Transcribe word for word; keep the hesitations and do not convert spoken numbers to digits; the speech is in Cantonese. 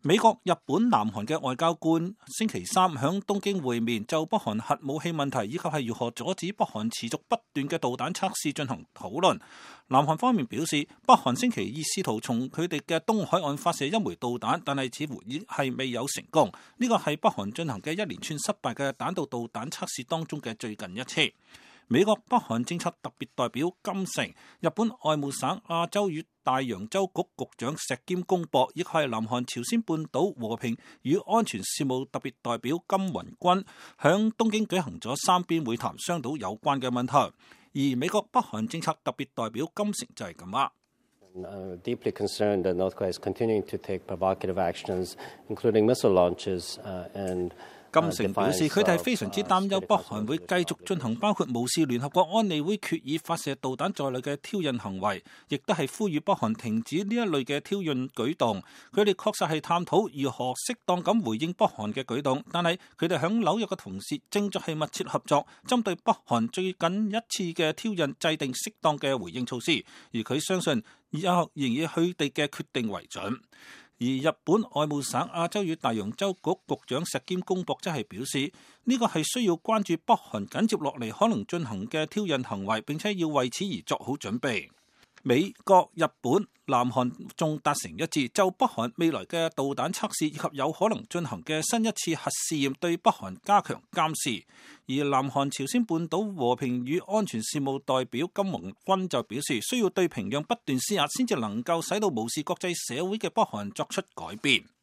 美國、日本、南韓嘅外交官星期三響東京會面，就北韓核武器問題以及係如何阻止北韓持續不斷嘅導彈測試進行討論。南韓方面表示，北韓星期二試圖從佢哋嘅東海岸發射一枚導彈，但係似乎已係未有成功。呢個係北韓進行嘅一連串失敗嘅彈道導彈測試當中嘅最近一次。美國北韓政策特別代表金城、日本外務省亞洲與大洋洲局局長石兼公博，亦係南韓朝鮮半島和平與安全事務特別代表金雲君，響東京舉行咗三邊會談，商討有關嘅問題。而美國北韓政策特別代表金城就係咁話。 Uh, deeply concerned that North Korea is continuing to take provocative actions, including missile launches uh, and 金城表示，佢哋係非常之擔憂北韓會繼續進行包括無視聯合國安理會決議發射導彈在內嘅挑釁行為，亦都係呼籲北韓停止呢一類嘅挑釁舉動。佢哋確實係探討如何適當咁回應北韓嘅舉動，但係佢哋響紐約嘅同事正在係密切合作，針對北韓最近一次嘅挑釁制定適當嘅回應措施。而佢相信以後仍以佢哋嘅決定為準。而日本外務省亞洲與大洋洲局局長石兼公博則係表示，呢個係需要關注北韓緊接落嚟可能進行嘅挑釁行為，並且要為此而作好準備。美國、日本、南韓仲達成一致，就北韓未來嘅導彈測試以及有可能進行嘅新一次核試驗，對北韓加強監視。而南韓朝鮮半島和平與安全事務代表金宏君就表示，需要對平壤不斷施壓，先至能夠使到無視國際社會嘅北韓作出改變。